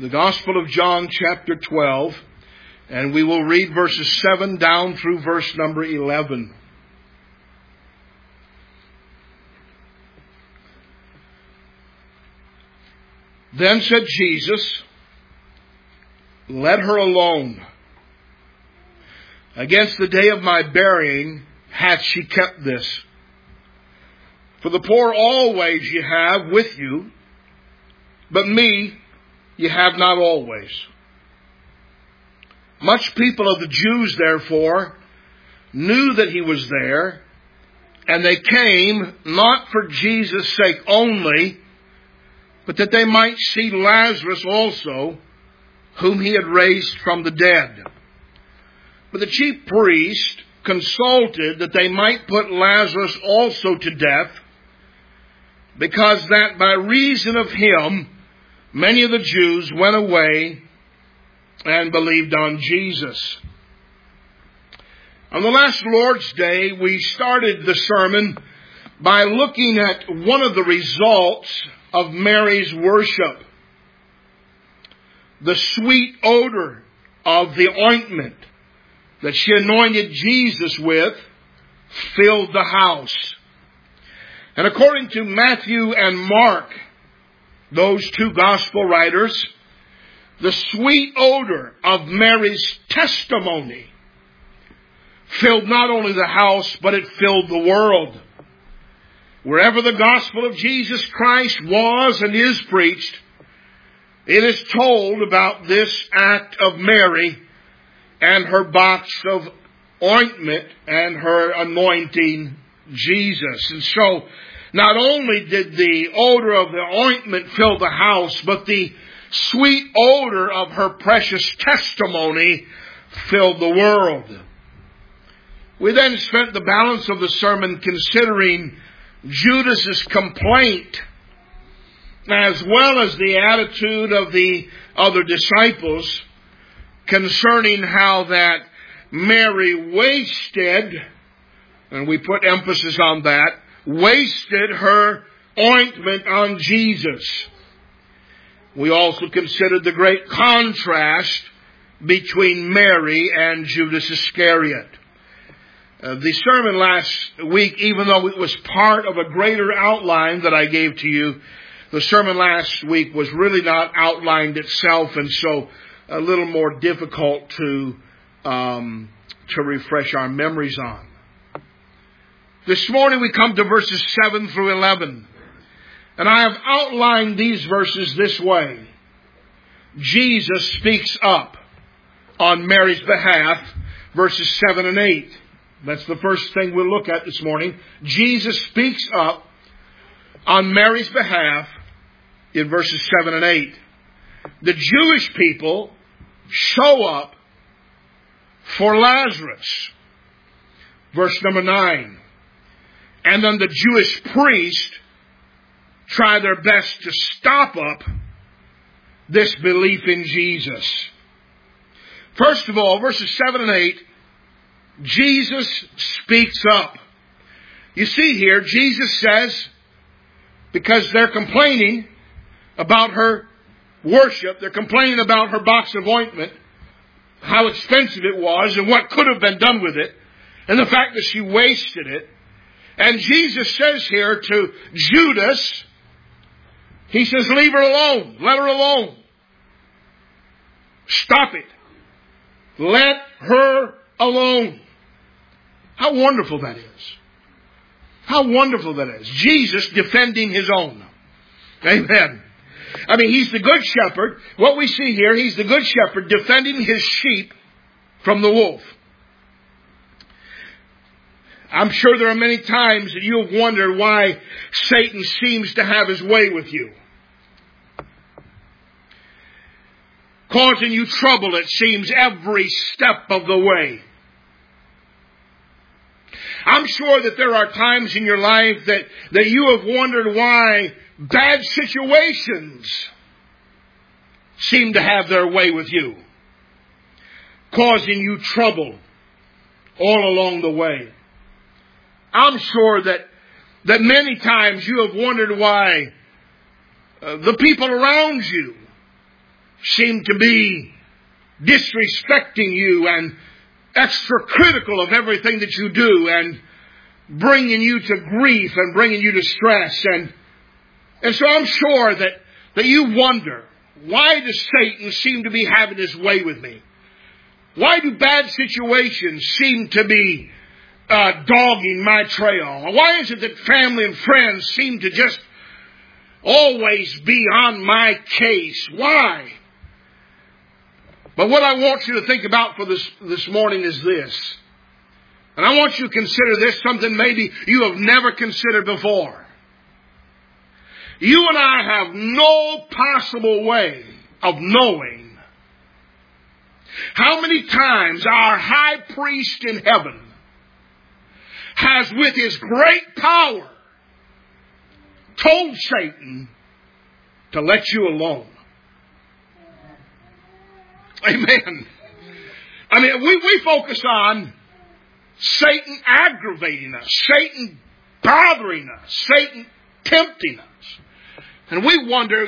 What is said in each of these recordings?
the Gospel of John chapter 12, and we will read verses 7 down through verse number 11. Then said Jesus, "Let her alone. Against the day of my burying hath she kept this. For the poor always ye have with you, but me ye have not always." Much people of the Jews, therefore, knew that he was there, and they came not for Jesus' sake only, but that they might see Lazarus also, whom he had raised from the dead. But the chief priest consulted that they might put Lazarus also to death, because that by reason of him many of the Jews went away and believed on Jesus. On the last Lord's Day, we started the sermon by looking at one of the results of Mary's worship. The sweet odor of the ointment that she anointed Jesus with filled the house. And according to Matthew and Mark, those two gospel writers, the sweet odor of Mary's testimony filled not only the house, but it filled the world. Wherever the gospel of Jesus Christ was and is preached, it is told about this act of Mary and her box of ointment and her anointing Jesus. And so, not only did the odor of the ointment fill the house, but the sweet odor of her precious testimony filled the world. We then spent the balance of the sermon considering Judas's complaint, as well as the attitude of the other disciples concerning how that Mary wasted, and we put emphasis on that, wasted her ointment on Jesus. We also considered the great contrast between Mary and Judas Iscariot. The sermon last week, even though it was part of a greater outline that I gave to you, the sermon last week was really not outlined itself, and so a little more difficult to refresh our memories on. This morning we come to verses 7 through 11. And I have outlined these verses this way. Jesus speaks up on Mary's behalf, verses 7 and 8. That's the first thing we'll look at this morning. Jesus speaks up on Mary's behalf in verses 7 and 8. The Jewish people show up for Lazarus. Verse number 9. And then the Jewish priest try their best to stop up this belief in Jesus. First of all, verses 7 and 8, Jesus speaks up. You see here, Jesus says, because they're complaining about her worship, they're complaining about her box of ointment, how expensive it was and what could have been done with it, and the fact that she wasted it. And Jesus says here to Judas, he says, leave her alone. Let her alone. Stop it. Let her alone. How wonderful that is. How wonderful that is. Jesus defending his own. Amen. I mean, he's the good shepherd. What we see here, he's the good shepherd defending his sheep from the wolf. I'm sure there are many times that you have wondered why Satan seems to have his way with you. Causing you trouble, it seems, every step of the way. I'm sure that there are times in your life that you have wondered why bad situations seem to have their way with you, causing you trouble all along the way. I'm sure that many times you have wondered why the people around you seem to be disrespecting you and extra critical of everything that you do and bringing you to grief and bringing you to stress. And so I'm sure that you wonder, why does Satan seem to be having his way with me? Why do bad situations seem to be dogging my trail? Why is it that family and friends seem to just always be on my case? Why? But what I want you to think about for this morning is this. And I want you to consider this something maybe you have never considered before. You and I have no possible way of knowing how many times our high priest in heaven has, with his great power, told Satan to let you alone. Amen. I mean, we focus on Satan aggravating us, Satan bothering us, Satan tempting us. And we wonder,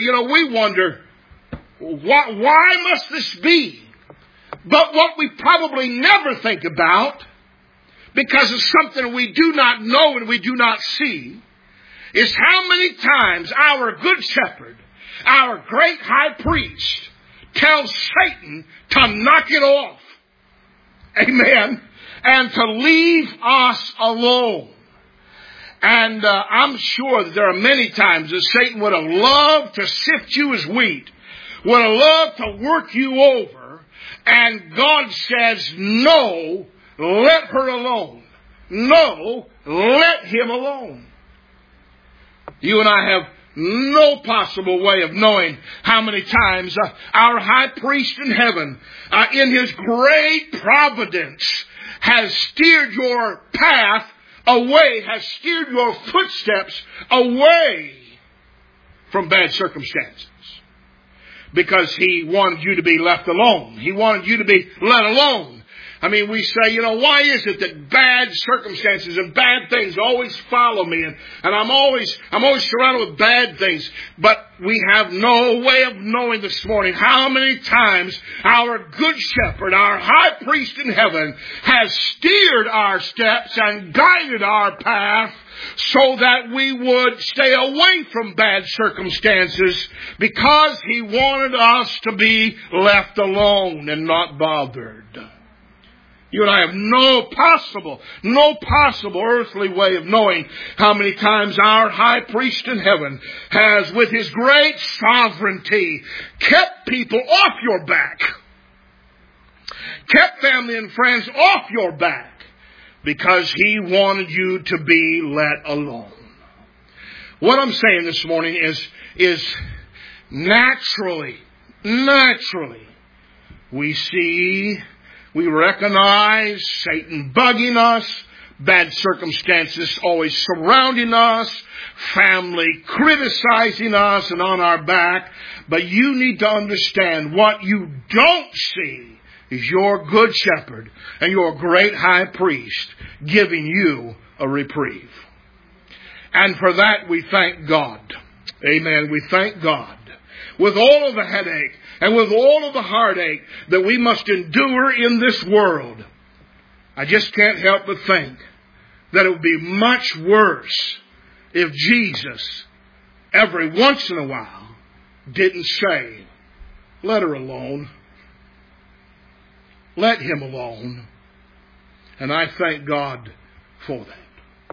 why must this be? But what we probably never think about, because it's something we do not know and we do not see, is how many times our good shepherd, our great high priest, tells Satan to knock it off. Amen. And to leave us alone. And I'm sure that there are many times that Satan would have loved to sift you as wheat, would have loved to work you over, and God says, no, let her alone. No, let him alone. You and I have no possible way of knowing how many times our high priest in heaven, in his great providence, has steered your path away, has steered your footsteps away from bad circumstances. Because he wanted you to be left alone. He wanted you to be let alone. I mean, we say, why is it that bad circumstances and bad things always follow me, and I'm always surrounded with bad things? But we have no way of knowing this morning how many times our good shepherd, our high priest in heaven, has steered our steps and guided our path so that we would stay away from bad circumstances, because he wanted us to be left alone and not bothered. You and I have no possible earthly way of knowing how many times our high priest in heaven has, with his great sovereignty, kept people off your back, kept family and friends off your back, because he wanted you to be let alone. What I'm saying this morning is naturally, we recognize Satan bugging us, bad circumstances always surrounding us, family criticizing us and on our back. But you need to understand, what you don't see is your good shepherd and your great high priest giving you a reprieve. And for that we thank God. Amen. We thank God. With all of the headache and with all of the heartache that we must endure in this world, I just can't help but think that it would be much worse if Jesus, every once in a while, didn't say, let her alone. Let him alone. And I thank God for that.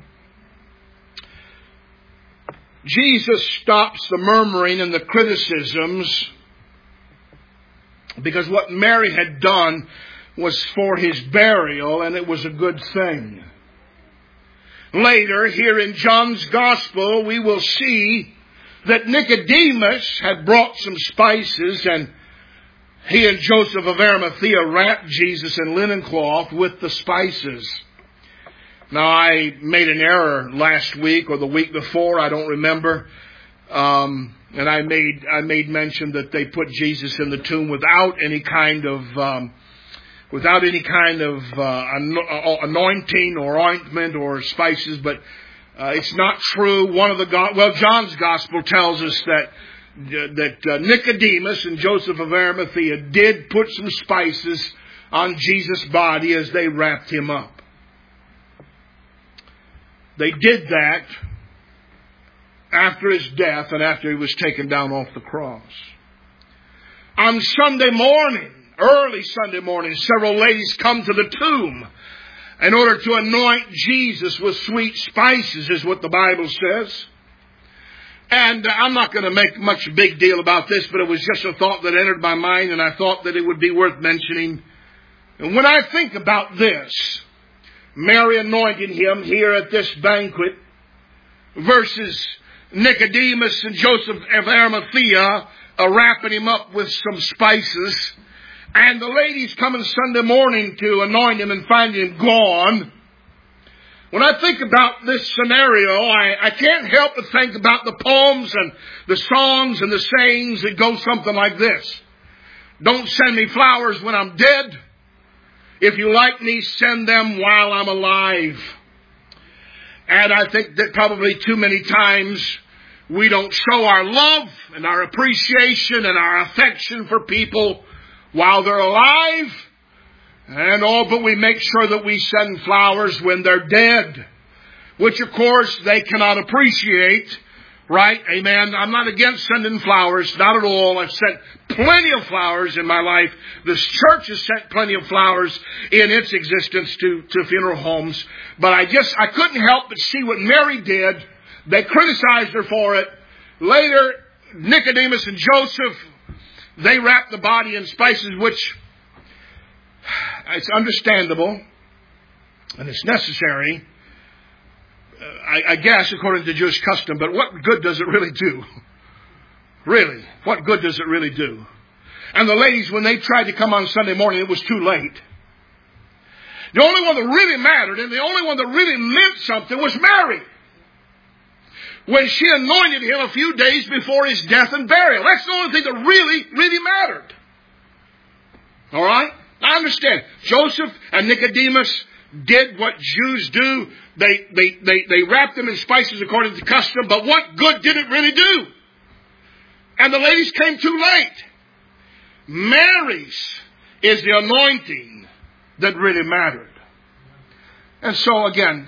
Jesus stops the murmuring and the criticisms, because what Mary had done was for his burial, and it was a good thing. Later, here in John's Gospel, we will see that Nicodemus had brought some spices, and he and Joseph of Arimathea wrapped Jesus in linen cloth with the spices. Now, I made an error last week or the week before, I don't remember. And I made mention that they put Jesus in the tomb without any kind of anointing or ointment or spices, but it's not true. John's Gospel tells us Nicodemus and Joseph of Arimathea did put some spices on Jesus' body as they wrapped him up. They did that after his death and after he was taken down off the cross. On Sunday morning, early Sunday morning, several ladies come to the tomb in order to anoint Jesus with sweet spices, is what the Bible says. And I'm not going to make much big deal about this, but it was just a thought that entered my mind, and I thought that it would be worth mentioning. And when I think about this, Mary anointing him here at this banquet versus Nicodemus and Joseph of Arimathea wrapping him up with some spices, and the ladies coming Sunday morning to anoint him and find him gone. When I think about this scenario, I can't help but think about the poems and the songs and the sayings that go something like this. Don't send me flowers when I'm dead. If you like me, send them while I'm alive. And I think that probably too many times we don't show our love and our appreciation and our affection for people while they're alive. But we make sure that we send flowers when they're dead, which of course they cannot appreciate, right? Amen. I'm not against sending flowers, not at all. I've sent plenty of flowers in my life. This church has sent plenty of flowers in its existence to funeral homes. But I couldn't help but see what Mary did. They criticized her for it. Later, Nicodemus and Joseph, they wrapped the body in spices, which it's understandable and it's necessary, I guess, according to Jewish custom. But what good does it really do? Really, what good does it really do? And the ladies, when they tried to come on Sunday morning, it was too late. The only one that really mattered and the only one that really meant something was Mary, when she anointed him a few days before his death and burial. That's the only thing that really, really mattered. All right? I understand. Joseph and Nicodemus did what Jews do. They wrapped them in spices according to custom, but what good did it really do? And the ladies came too late. Mary's is the anointing that really mattered. And so again,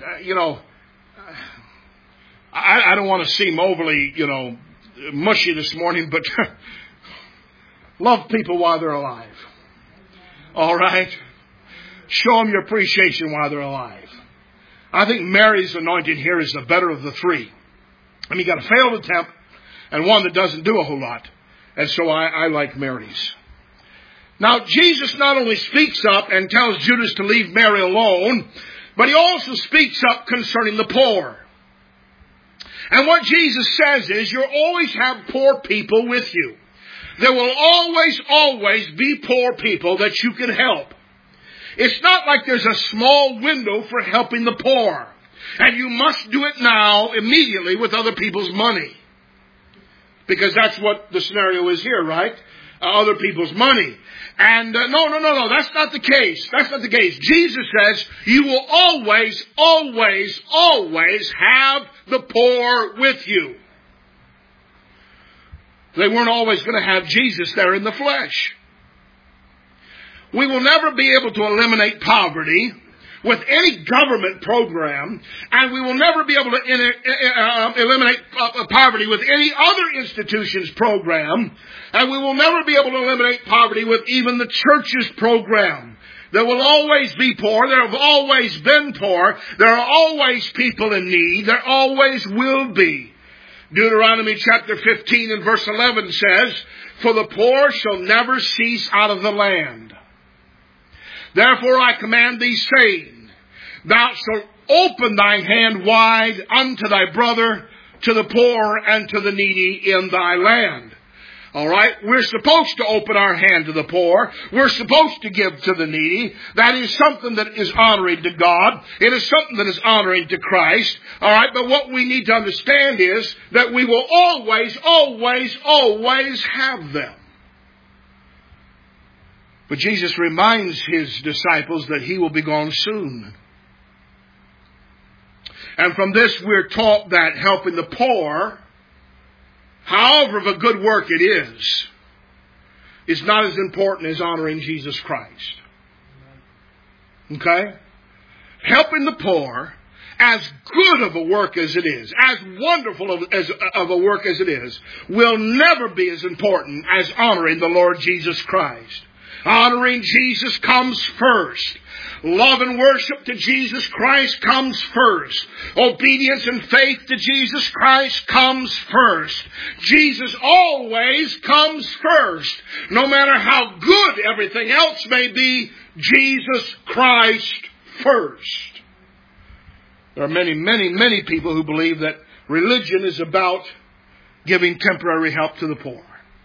I don't want to seem overly, mushy this morning, but love people while they're alive. All right? Show them your appreciation while they're alive. I think Mary's anointing here is the better of the three. I mean, you got a failed attempt and one that doesn't do a whole lot. And so I like Mary's. Now, Jesus not only speaks up and tells Judas to leave Mary alone, but he also speaks up concerning the poor. And what Jesus says is, you'll always have poor people with you. There will always be poor people that you can help. It's not like there's a small window for helping the poor. And you must do it now, immediately, with other people's money. Because that's what the scenario is here, right? Other people's money. And no, that's not the case. That's not the case. Jesus says, you will always have the poor with you. They weren't always going to have Jesus there in the flesh. We will never be able to eliminate poverty with any government program, and we will never be able to eliminate poverty with any other institution's program, and we will never be able to eliminate poverty with even the church's program. There will always be poor. There have always been poor. There are always people in need. There always will be. Deuteronomy chapter 15 and verse 11 says, for the poor shall never cease out of the land. Therefore I command thee, saying, thou shalt open thy hand wide unto thy brother, to the poor, and to the needy in thy land. All right? We're supposed to open our hand to the poor. We're supposed to give to the needy. That is something that is honoring to God. It is something that is honoring to Christ. All right? But what we need to understand is that we will always have them. But Jesus reminds his disciples that he will be gone soon. And from this we're taught that helping the poor however of a good work it is not as important as honoring Jesus Christ. Okay? Helping the poor, as good of a work as it is, as wonderful of a work as it is, will never be as important as honoring the Lord Jesus Christ. Honoring Jesus comes first. Love and worship to Jesus Christ comes first. Obedience and faith to Jesus Christ comes first. Jesus always comes first. No matter how good everything else may be, Jesus Christ first. There are many people who believe that religion is about giving temporary help to the poor.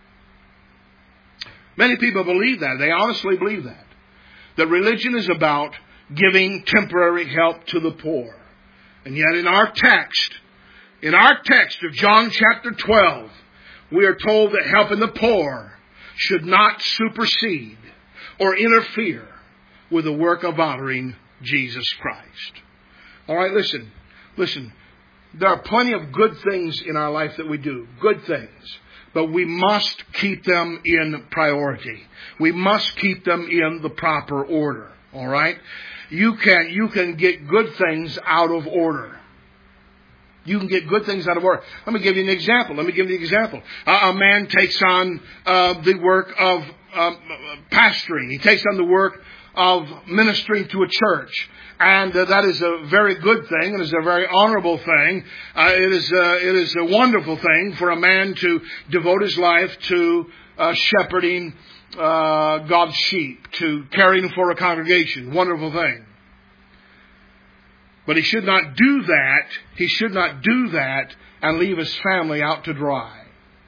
Many people believe that. They honestly believe that. That religion is about giving temporary help to the poor. And yet in our text of John chapter 12, we are told that helping the poor should not supersede or interfere with the work of honoring Jesus Christ. All right, listen. There are plenty of good things in our life that we do. Good things. But we must keep them in priority. We must keep them in the proper order. All right? You can get good things out of order. You can get good things out of order. Let me give you an example. A man takes on the work of pastoring. He takes on the work of ministering to a church. And that is a very good thing, and is a very honorable thing. It is a wonderful thing for a man to devote his life to shepherding God's sheep, to caring for a congregation. Wonderful thing. But he should not do that. He should not do that and leave his family out to dry.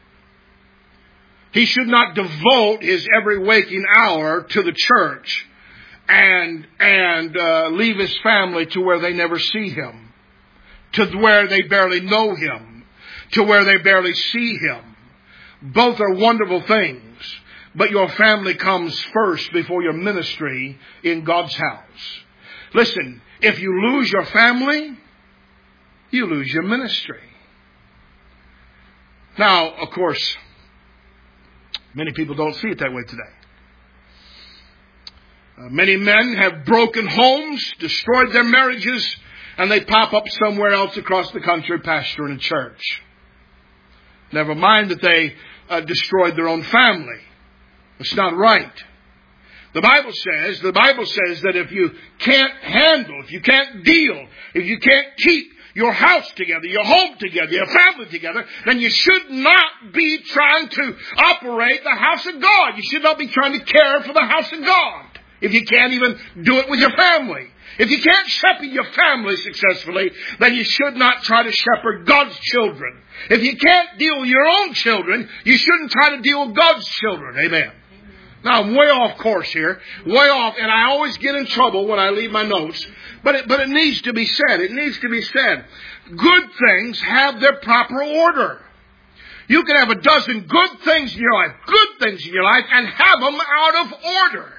He should not devote his every waking hour to the church and leave his family to where they never see him, to where they barely know him, to where they barely see him. Both are wonderful things, but your family comes first before your ministry in God's house. Listen, if you lose your family, you lose your ministry. Now, of course, many people don't see it that way today. Many men have broken homes, destroyed their marriages, and they pop up somewhere else across the country pastoring a church. Never mind that they destroyed their own family. It's not right. The Bible says that if you can't handle, if you can't deal, if you can't keep your house together, your home together, your family together, then you should not be trying to operate the house of God. You should not be trying to care for the house of God. If you can't even do it with your family. If you can't shepherd your family successfully, then you should not try to shepherd God's children. If you can't deal with your own children, you shouldn't try to deal with God's children. Amen. Now, I'm way off course here. Way off, and I always get in trouble when I leave my notes. But it needs to be said. It needs to be said. Good things have their proper order. You can have a dozen good things in your life, and have them out of order.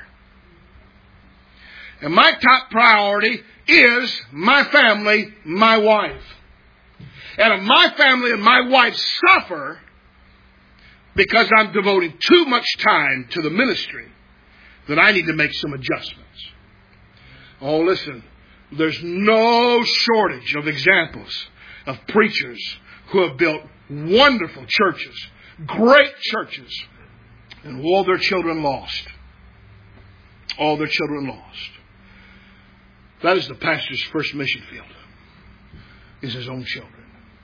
And my top priority is my family, my wife. And if my family and my wife suffer because I'm devoting too much time to the ministry, then I need to make some adjustments. Oh, listen, there's no shortage of examples of preachers who have built wonderful churches, great churches, and all their children lost. All their children lost. That is the pastor's first mission field, is his own children.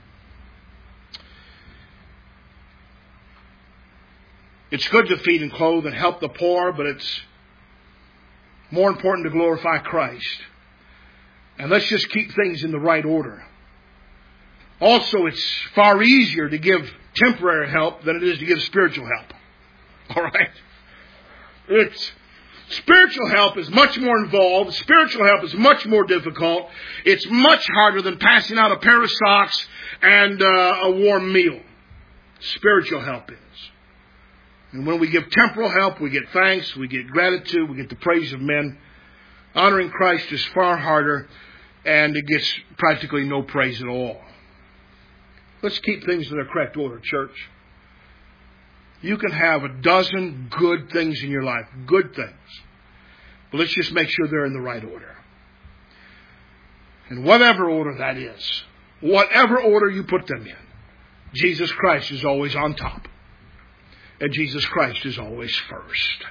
It's good to feed and clothe and help the poor, but it's more important to glorify Christ. And let's just keep things in the right order. Also, it's far easier to give temporary help than it is to give spiritual help. All right? Spiritual help is much more involved. Spiritual help is much more difficult. It's much harder than passing out a pair of socks and a warm meal. Spiritual help is. And when we give temporal help, we get thanks, we get gratitude, we get the praise of men. Honoring Christ is far harder, and it gets practically no praise at all. Let's keep things in their correct order, church. You can have a dozen good things in your life, good things. But let's just make sure they're in the right order. And whatever order that is, whatever order you put them in, Jesus Christ is always on top. And Jesus Christ is always first.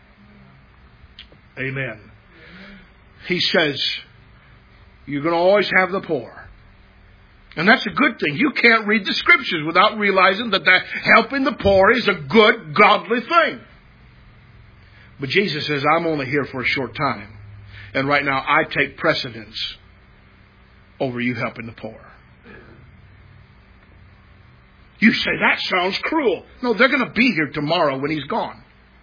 Amen. He says, you're going to always have the poor. And that's a good thing. You can't read the Scriptures without realizing that helping the poor is a good, godly thing. But Jesus says, I'm only here for a short time. And right now, I take precedence over you helping the poor. You say, that sounds cruel. No, they're going to be here tomorrow when He's gone.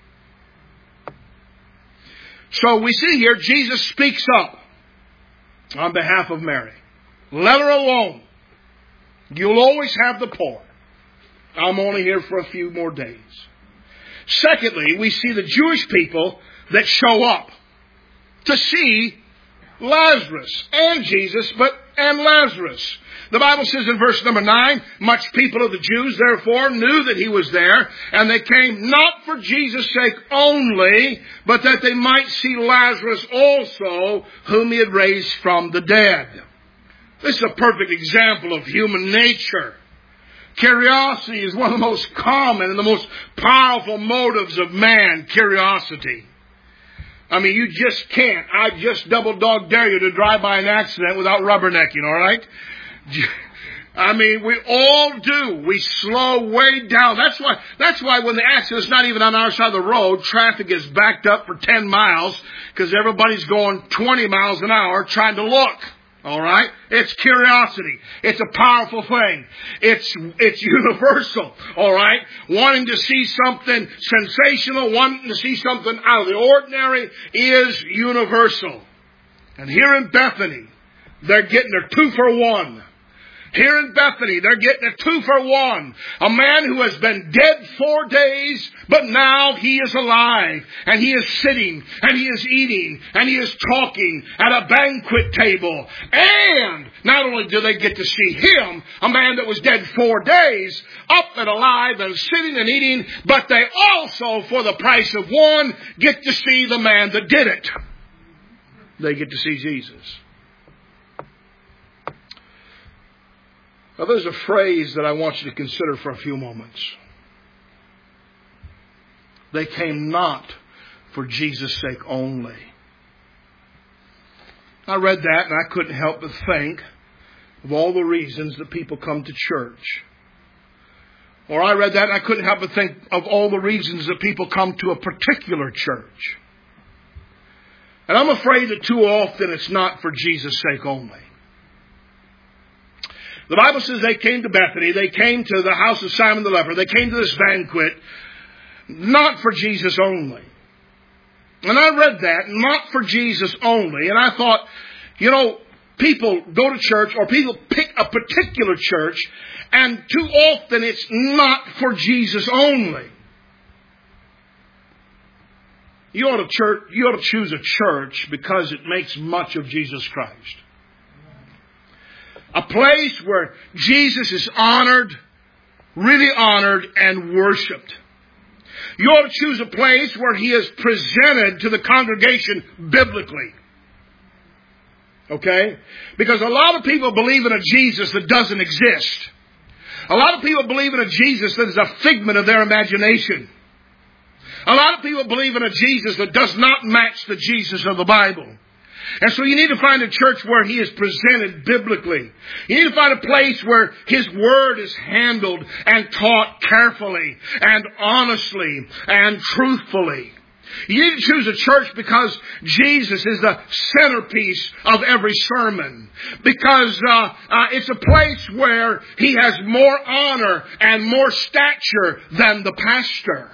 So we see here, Jesus speaks up on behalf of Mary. Let her alone. You'll always have the poor. I'm only here for a few more days. Secondly, we see the Jewish people that show up to see Lazarus and Jesus, and Lazarus. The Bible says in verse number 9, much people of the Jews therefore knew that He was there, and they came not for Jesus' sake only, but that they might see Lazarus also, whom He had raised from the dead. This is a perfect example of human nature. Curiosity is one of the most common and the most powerful motives of man, curiosity. I mean, you just can't. I just double dog dare you to drive by an accident without rubbernecking, all right? I mean, we all do. We slow way down. That's why when the accident's not even on our side of the road, traffic is backed up for 10 miles because everybody's going 20 miles an hour trying to look. All right? It's curiosity. It's a powerful thing. It's universal. All right? Wanting to see something sensational, wanting to see something out of the ordinary is universal. And here in Bethany, they're getting their 2 for 1. Here in Bethany, they're getting a 2 for 1. A man who has been dead 4 days, but now he is alive. And he is sitting, and he is eating, and he is talking at a banquet table. And not only do they get to see him, a man that was dead 4 days, up and alive and sitting and eating, but they also, for the price of one, get to see the man that did it. They get to see Jesus. Now, there's a phrase that I want you to consider for a few moments. They came not for Jesus' sake only. I read that and I couldn't help but think of all the reasons that people come to church. Or I read that and I couldn't help but think of all the reasons that people come to a particular church. And I'm afraid that too often it's not for Jesus' sake only. The Bible says they came to Bethany. They came to the house of Simon the leper. They came to this banquet not for Jesus only. And I read that, not for Jesus only. And I thought, people go to church or people pick a particular church, and too often it's not for Jesus only. You ought to choose a church because it makes much of Jesus Christ. A place where Jesus is honored, really honored, and worshipped. You ought to choose a place where He is presented to the congregation biblically. Okay? Because a lot of people believe in a Jesus that doesn't exist. A lot of people believe in a Jesus that is a figment of their imagination. A lot of people believe in a Jesus that does not match the Jesus of the Bible. And so you need to find a church where He is presented biblically. You need to find a place where His Word is handled and taught carefully and honestly and truthfully. You need to choose a church because Jesus is the centerpiece of every sermon. Because it's a place where He has more honor and more stature than the pastor.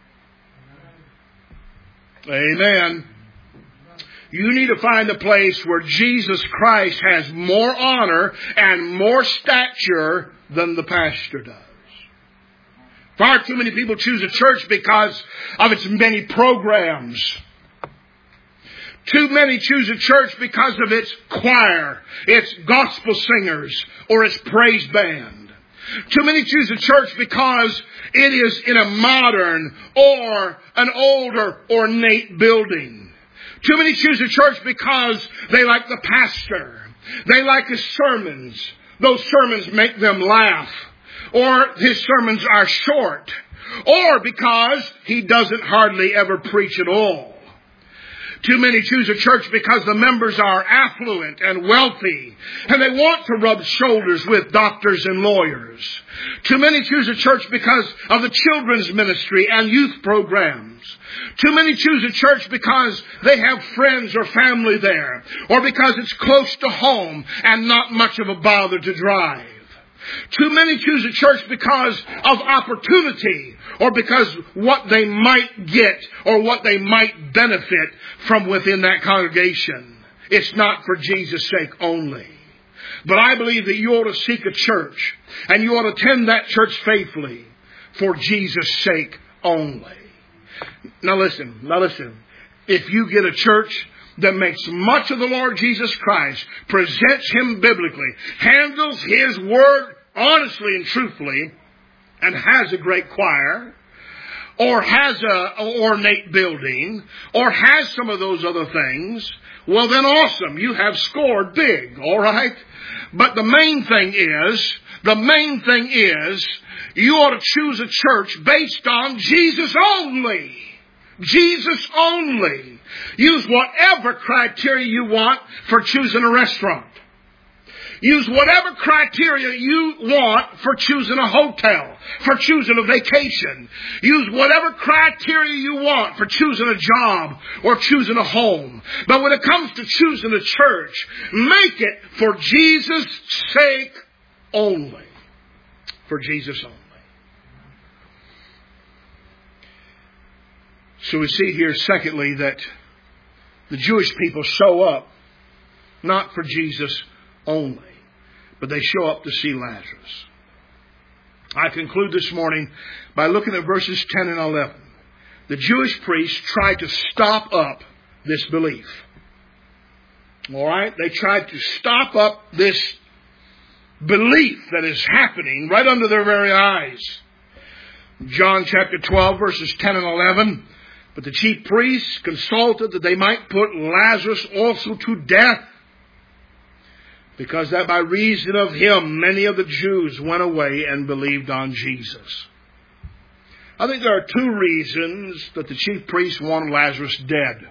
Amen. You need to find a place where Jesus Christ has more honor and more stature than the pastor does. Far too many people choose a church because of its many programs. Too many choose a church because of its choir, its gospel singers, or its praise band. Too many choose a church because it is in a modern or an older ornate building. Too many choose a church because they like the pastor. They like his sermons. Those sermons make them laugh. Or his sermons are short. Or because he doesn't hardly ever preach at all. Too many choose a church because the members are affluent and wealthy, and they want to rub shoulders with doctors and lawyers. Too many choose a church because of the children's ministry and youth programs. Too many choose a church because they have friends or family there, or because it's close to home and not much of a bother to drive. Too many choose a church because of opportunity, or because what they might get or what they might benefit from within that congregation. It's not for Jesus' sake only. But I believe that you ought to seek a church, and you ought to attend that church faithfully for Jesus' sake only. Now listen. If you get a church that makes much of the Lord Jesus Christ, presents Him biblically, handles His Word honestly and truthfully, and has a great choir, or has an ornate building, or has some of those other things, well then awesome, you have scored big, all right? But the main thing is, you ought to choose a church based on Jesus only. Jesus only. Use whatever criteria you want for choosing a restaurant. Use whatever criteria you want for choosing a hotel, for choosing a vacation. Use whatever criteria you want for choosing a job or choosing a home. But when it comes to choosing a church, make it for Jesus' sake only. For Jesus only. So we see here, secondly, that the Jewish people show up not for Jesus only, but they show up to see Lazarus. I conclude this morning by looking at verses 10 and 11. The Jewish priests tried to stop up this belief. All right? They tried to stop up this belief that is happening right under their very eyes. John chapter 12, verses 10 and 11. But the chief priests consulted that they might put Lazarus also to death, because that by reason of him many of the Jews went away and believed on Jesus. I think there are two reasons that the chief priests wanted Lazarus dead.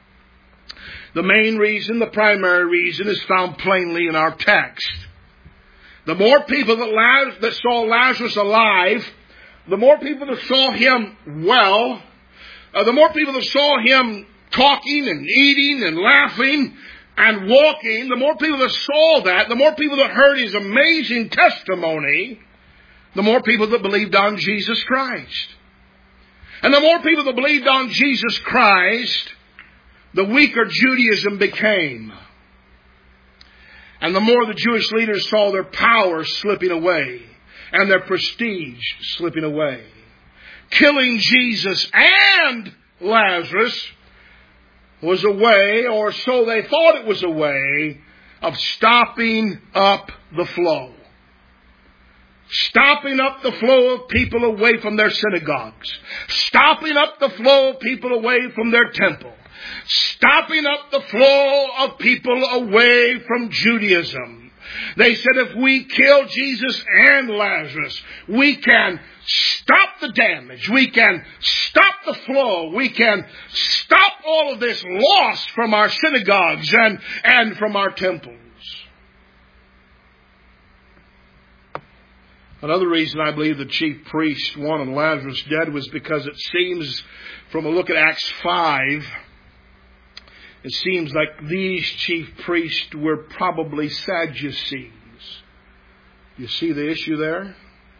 The main reason, the primary reason, is found plainly in our text. The more people that saw Lazarus alive, the more people that saw him well, the more people that saw him talking and eating and laughing and walking, the more people that saw that, the more people that heard his amazing testimony, the more people that believed on Jesus Christ. And the more people that believed on Jesus Christ, the weaker Judaism became. And the more the Jewish leaders saw their power slipping away and their prestige slipping away. Killing Jesus and Lazarus was a way, or so they thought it was a way, of stopping up the flow. Stopping up the flow of people away from their synagogues. Stopping up the flow of people away from their temple. Stopping up the flow of people away from Judaism. They said if we kill Jesus and Lazarus, we can stop the damage. We can stop the flow. We can stop all of this loss from our synagogues and from our temples. Another reason I believe the chief priest wanted Lazarus dead was because it seems, from a look at Acts 5, it seems like these chief priests were probably Sadducees. You see the issue there?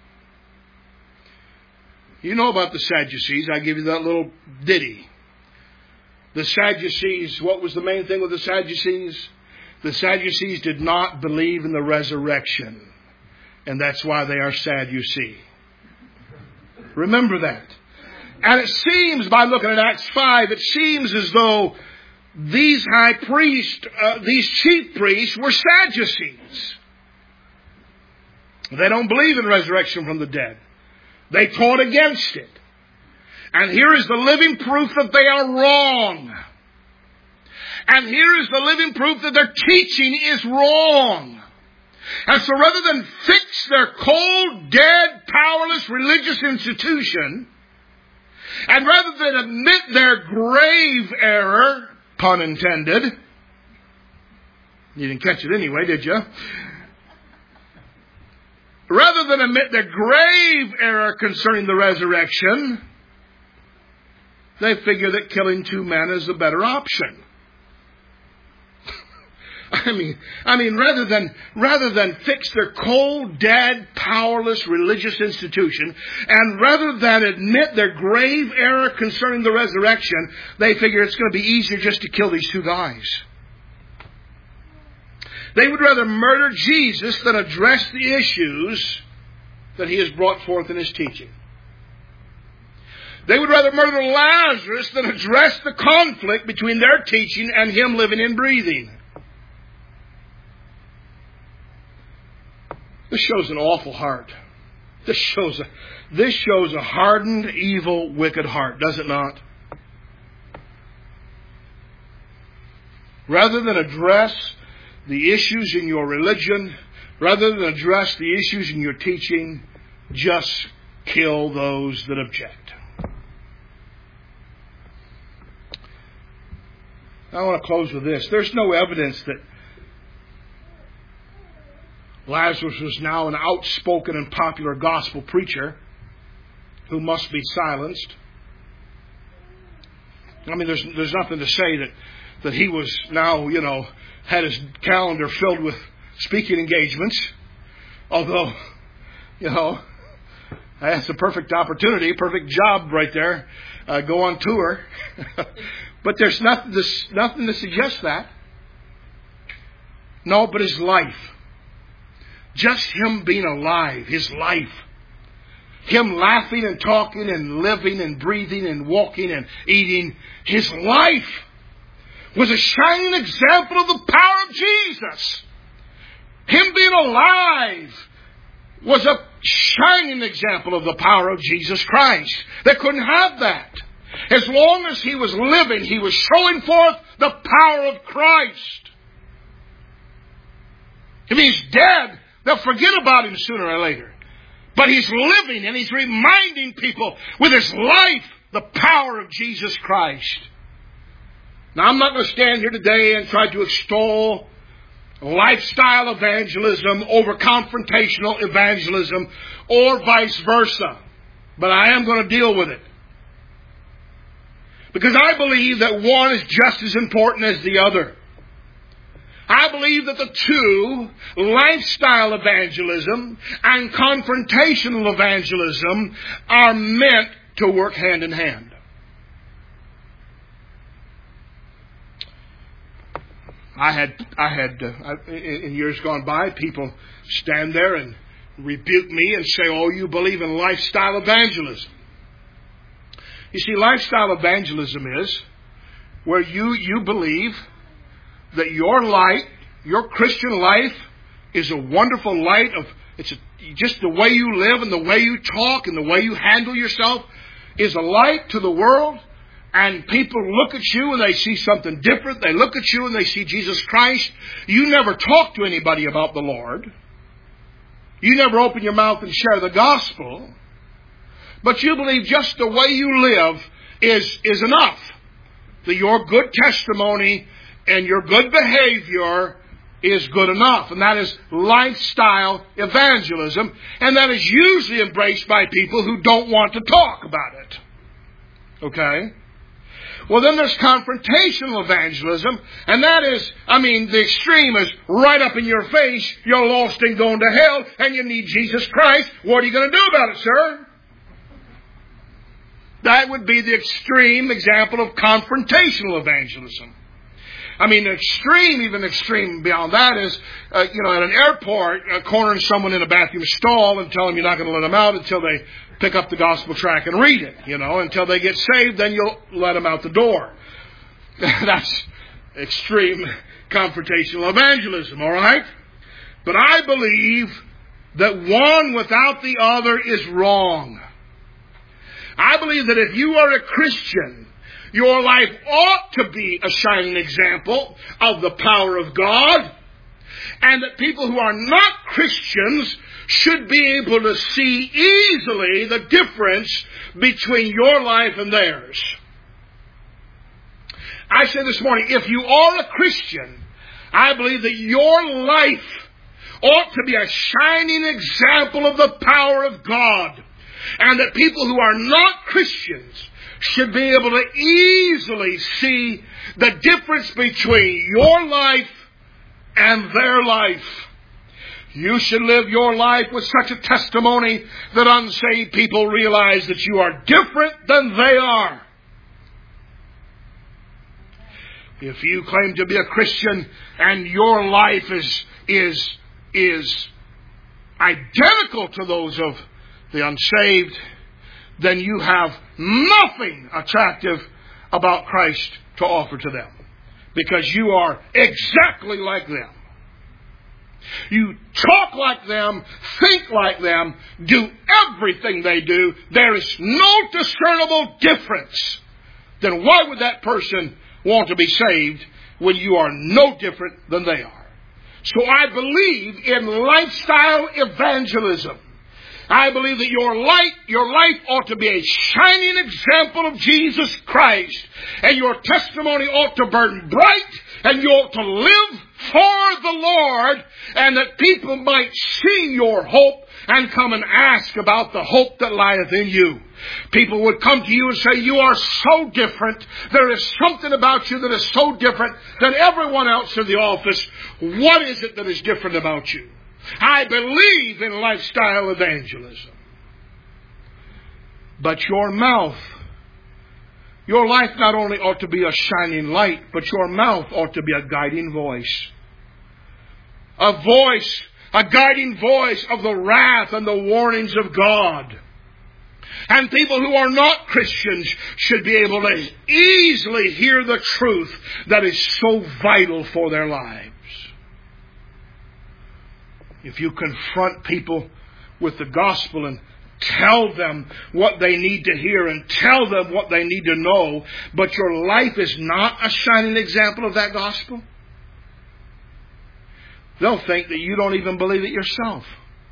You know about the Sadducees. I give you that little ditty. The Sadducees, what was the main thing with the Sadducees? The Sadducees did not believe in the resurrection. And that's why they are sad, you see. Remember that. And it seems, by looking at Acts 5, it seems as though these high priests, these chief priests, were Sadducees. They don't believe in resurrection from the dead. They taught against it. And here is the living proof that they are wrong. And here is the living proof that their teaching is wrong. And so rather than fix their cold, dead, powerless religious institution, and rather than admit their grave error, pun intended, you didn't catch it anyway, did you? Rather than admit their grave error concerning the resurrection, they figure that killing two men is the better option. I mean, rather than fix their cold, dead, powerless religious institution, and rather than admit their grave error concerning the resurrection, they figure it's going to be easier just to kill these two guys. They would rather murder Jesus than address the issues that he has brought forth in his teaching. They would rather murder Lazarus than address the conflict between their teaching and him living and breathing. This shows an awful heart. This shows a hardened, evil, wicked heart, does it not? Rather than address the issues in your religion, rather than address the issues in your teaching, just kill those that object. I want to close with this. There's no evidence that Lazarus was now an outspoken and popular gospel preacher who must be silenced. I mean, there's nothing to say that he was now, had his calendar filled with speaking engagements. Although, that's a perfect opportunity, perfect job right there. Go on tour. But there's nothing to suggest that. No, but his life. Just him being alive, his life. Him laughing and talking and living and breathing and walking and eating. His life was a shining example of the power of Jesus. Him being alive was a shining example of the power of Jesus Christ. They couldn't have that. As long as he was living, he was showing forth the power of Christ. If he's dead, they'll forget about him sooner or later. But he's living and he's reminding people with his life the power of Jesus Christ. Now, I'm not going to stand here today and try to extol lifestyle evangelism over confrontational evangelism or vice versa. But I am going to deal with it. Because I believe that one is just as important as the other. I believe that the two, lifestyle evangelism and confrontational evangelism, are meant to work hand in hand. I had in years gone by, people stand there and rebuke me and say, "Oh, you believe in lifestyle evangelism." You see, lifestyle evangelism is where you believe that your light, your Christian life, is a wonderful light just the way you live and the way you talk and the way you handle yourself is a light to the world. And people look at you and they see something different. They look at you and they see Jesus Christ. You never talk to anybody about the Lord. You never open your mouth and share the gospel. But you believe just the way you live is enough. That your good testimony and your good behavior is good enough. And that is lifestyle evangelism. And that is usually embraced by people who don't want to talk about it. Okay? Well, then there's confrontational evangelism. And that is, the extreme is right up in your face. You're lost and going to hell and you need Jesus Christ. What are you going to do about it, sir? That would be the extreme example of confrontational evangelism. Even extreme beyond that is, at an airport, cornering someone in a bathroom stall and telling them you're not going to let them out until they pick up the gospel tract and read it. Until they get saved, then you'll let them out the door. That's extreme confrontational evangelism, all right? But I believe that one without the other is wrong. I believe that if you are a Christian, your life ought to be a shining example of the power of God, and that people who are not Christians should be able to see easily the difference between your life and theirs. I said this morning, if you are a Christian, I believe that your life ought to be a shining example of the power of God, and that people who are not Christians should be able to easily see the difference between your life and their life. You should live your life with such a testimony that unsaved people realize that you are different than they are. If you claim to be a Christian and your life is identical to those of the unsaved, then you have nothing attractive about Christ to offer to them, because you are exactly like them. You talk like them, think like them, do everything they do. There is no discernible difference. Then why would that person want to be saved when you are no different than they are? So I believe in lifestyle evangelism. I believe that your life ought to be a shining example of Jesus Christ, and your testimony ought to burn bright, and you ought to live for the Lord, and that people might see your hope and come and ask about the hope that lieth in you. People would come to you and say, you are so different. There is something about you that is so different than everyone else in the office. What is it that is different about you? I believe in lifestyle evangelism. But your mouth, your life not only ought to be a shining light, but your mouth ought to be a guiding voice. A guiding voice of the wrath and the warnings of God. And people who are not Christians should be able to easily hear the truth that is so vital for their lives. If you confront people with the gospel and tell them what they need to hear and tell them what they need to know, but your life is not a shining example of that gospel, they'll think that you don't even believe it yourself.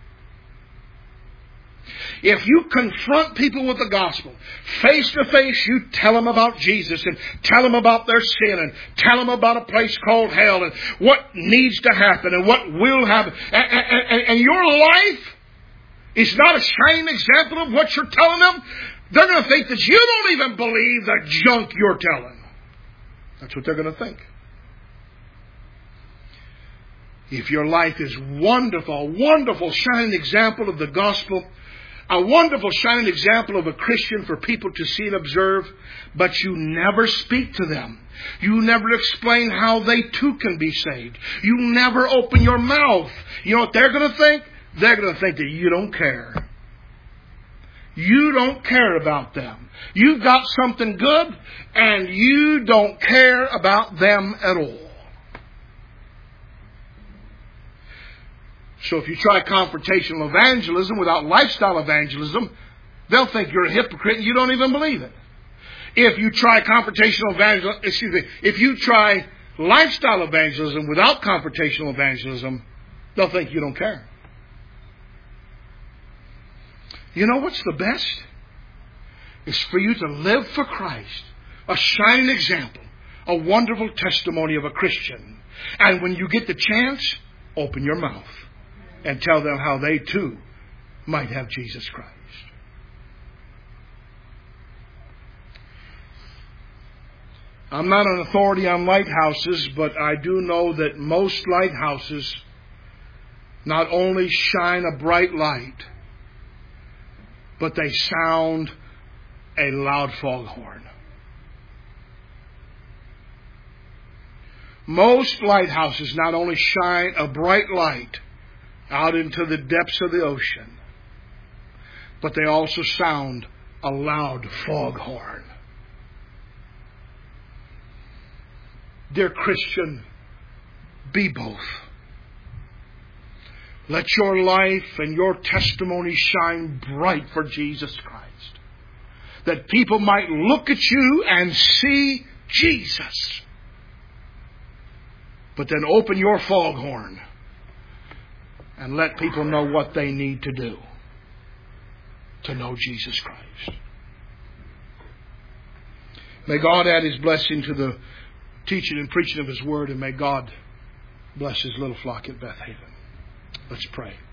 If you confront people with the gospel, face to face, you tell them about Jesus and tell them about their sin and tell them about a place called hell and what needs to happen and what will happen. And your life is not a shining example of what you're telling them, they're going to think that you don't even believe the junk you're telling. That's what they're going to think. If your life is wonderful, a wonderful shining example of the gospel, a wonderful shining example of a Christian for people to see and observe, but you never speak to them. You never explain how they too can be saved. You never open your mouth. You know what they're going to think? They're going to think that you don't care. You don't care about them. You've got something good, and you don't care about them at all. So if you try confrontational evangelism without lifestyle evangelism, they'll think you're a hypocrite and you don't even believe it. If you try if you try lifestyle evangelism without confrontational evangelism, they'll think you don't care. You know what's the best? It's for you to live for Christ. A shining example. A wonderful testimony of a Christian. And when you get the chance, open your mouth and tell them how they too might have Jesus Christ. I'm not an authority on lighthouses, but I do know that most lighthouses not only shine a bright light, but they sound a loud foghorn. Most lighthouses not only shine a bright light out into the depths of the ocean, but they also sound a loud foghorn. Dear Christian, be both. Let your life and your testimony shine bright for Jesus Christ. That people might look at you and see Jesus. But then open your foghorn and let people know what they need to do to know Jesus Christ. May God add His blessing to the teaching and preaching of His Word, and may God bless His little flock at Beth Haven. Let's pray.